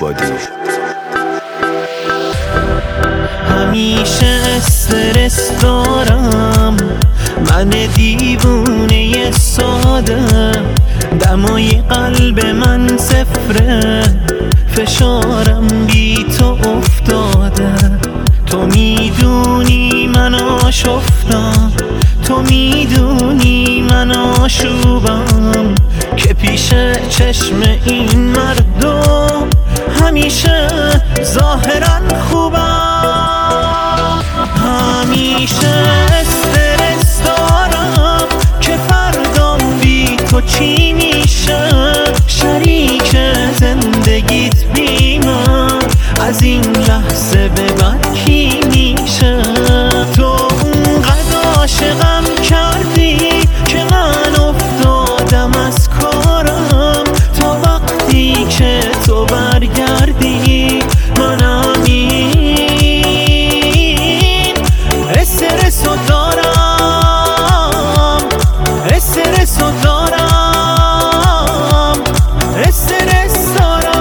عبادی. همیشه استرس دارم، من دیوونه ساده، دمای قلب من صفره، فشارم بی تو افتاده. تو میدونی من آشفتم، تو میدونی من آشوبم، که پیش چشم این مردم همیشه ظاهرا خوبم. همیشه استرس دارم که فردام بی تو چی میشه، شریک زندگیت بی من از این لحظه به بعد کی میشه؟ تو اونقدر عاشقم کردی که من افتادم از کارم، تا وقتی که تو برگردی منم این استرسو دارم، استرسو دارم، استرس دارم.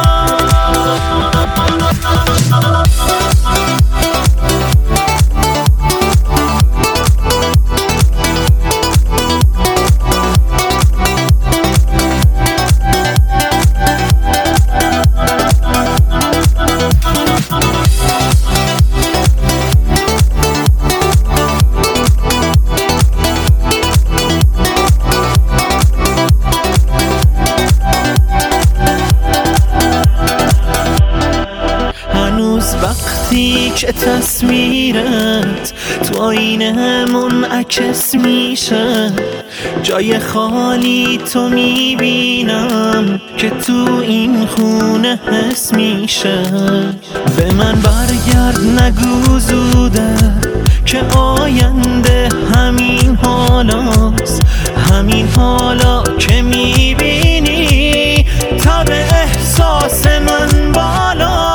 وقتی که تصویرت تو آینه منعکس میشه، جای خالی تو میبینم که تو این خونه حس میشه. به من برگرد نگو زوده که آینده همین حالاست، همین حالا که میبینی تا به احساس من بالا.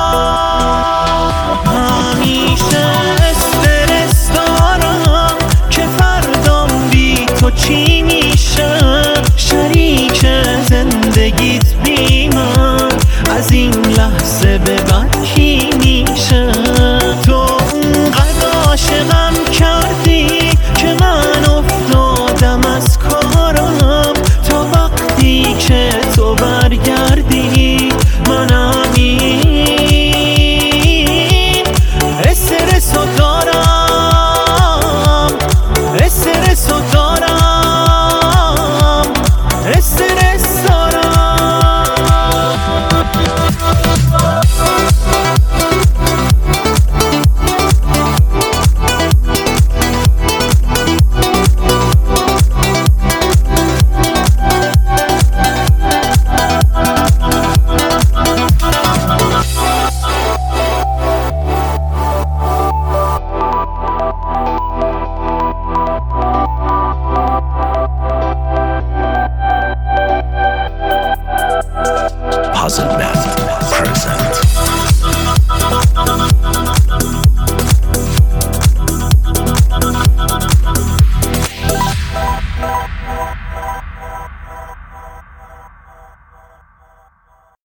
چی میشه شریک زندگیت بی من از این لحظه به بعد کی میشه؟ تو اونقدر عاشقم کردی که من افتادم از کارم، تا وقتی که تو برگردی منم این استرسو دارم، استرسو دارم، استرس دارم. Puzzle Math present.